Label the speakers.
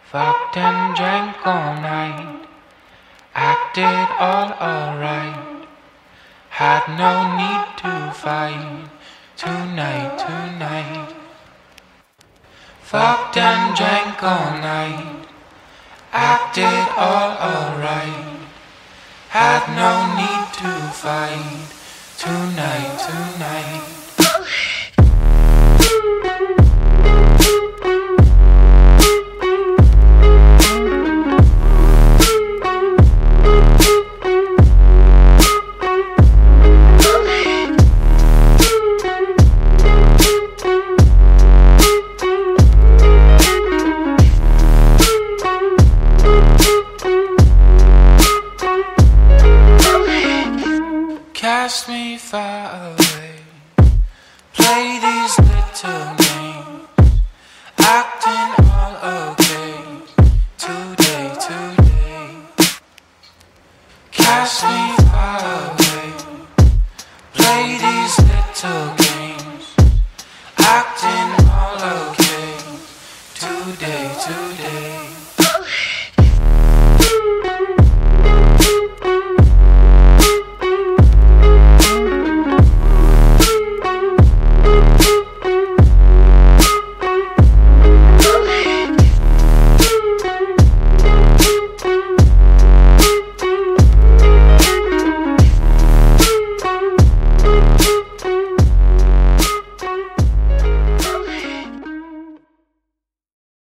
Speaker 1: Fucked and drank all night, acted all alright. Had no need to fight tonight. Fucked and drank all night, acted all alright. Had no need to fight tonight.